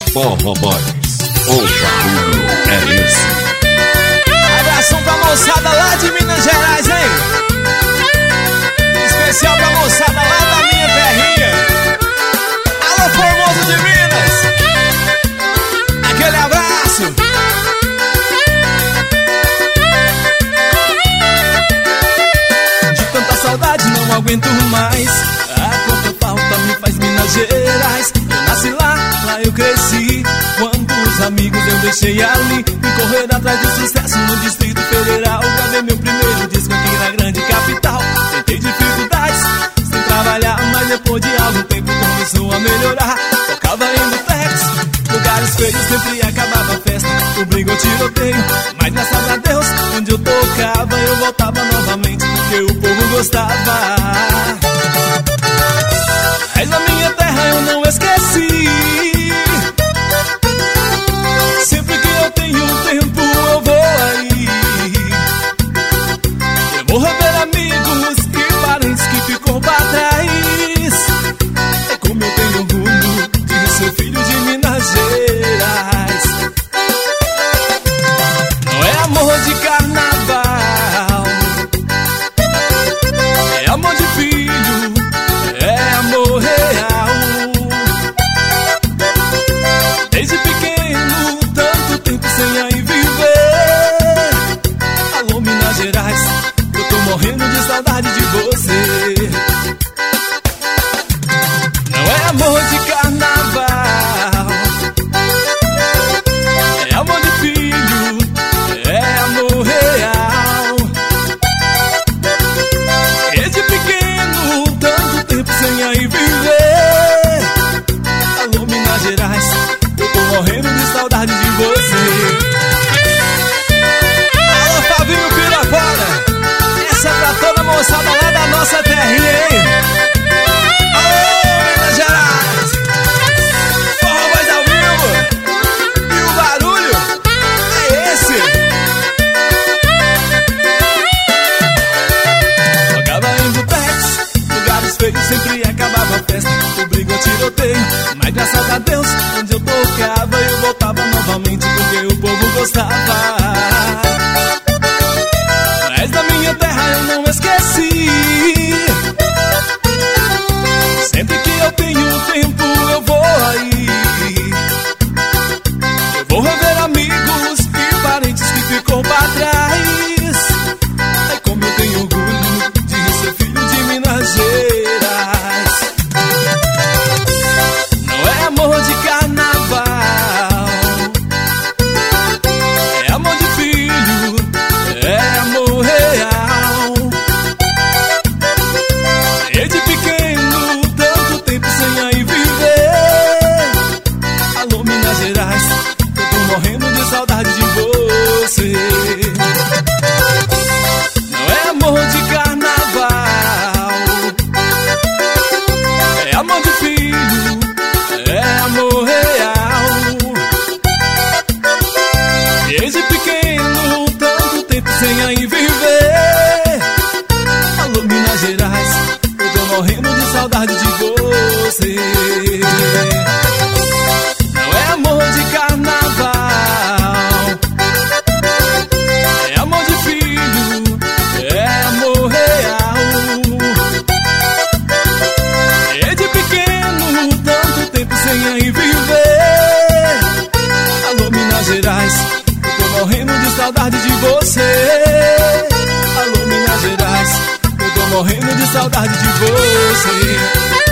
Forró Boys, o barulho é esse. Abração pra moçada lá de Minas Gerais, hein? Especial pra moçada lá da minha terrinha. Alô, Formoso de Minas, aquele abraço. De tanta saudade não aguento mais. A quanta falta me faz Minas Gerais. Eu nasci lá eu cresci. Quantos amigos eu deixei ali e correr atrás do sucesso no Distrito Federal. Gravei meu primeiro disco aqui na grande capital. Tentei dificuldades sem trabalhar, mas depois de algum tempo começou a melhorar. Tocava em botecs, lugares feios, sempre acabava a festa, o briga ou tiroteio. Mas graças a Deus, onde eu tocava eu voltava novamente, porque o povo gostava. Mas na minha terra eu não esqueci. Sempre que eu tenho tempo eu vou aí. Eu vou rever amigos e parentes que ficou pra trás. É como eu tenho orgulho de ser filho de Minas Gerais. Não é amor de carnaval, é amor de filho, é amor real. Desde pequeno, tanto tempo sem aí viver. Alô, Minas Gerais, eu tô morrendo de saudade de você. Não é amor de carnaval, é amor de filho, é amor real. Desde pequeno, tanto tempo sem aí viver. Alô, Minas Gerais, eu tô morrendo de saudade de você. Alô, Fabinho Pirapora, essa é pra toda moçada lá da nossa terrinha, hein? Alô, Minas Gerais, Forró Boys ao vivo, e o barulho é esse. Tocava em botecs, lugares feios, sempre acabava a festa, o briga ou tiroteio. Mas graças a Deus, onde eu tocava eu voltava novamente, porque o povo gostava. Mas da minha terra eu não esqueci. Sempre que eu tenho tempo eu vou aí. Eu vou rever amigos e parentes que ficou pra trás. É como eu tenho orgulho de ser filho de Minas Gerais. Não é amor de carnaval, é amor de filho, é amor real. Desde pequeno, tanto tempo sem aí viver. Alô, Minas Gerais, eu tô morrendo de saudade de você. Não é amor de carnaval, é amor de filho, é amor real. Desde pequeno, tanto tempo sem aí viver. Alô, Minas Gerais, eu tô morrendo de saudade de você. Não é amor de carnaval, é amor de filho, é amor real. Desde pequeno, tanto tempo sem aí viver. Alô, Minas Gerais, eu tô morrendo de saudade de você. Alô, Minas Gerais, eu tô morrendo de saudade de você.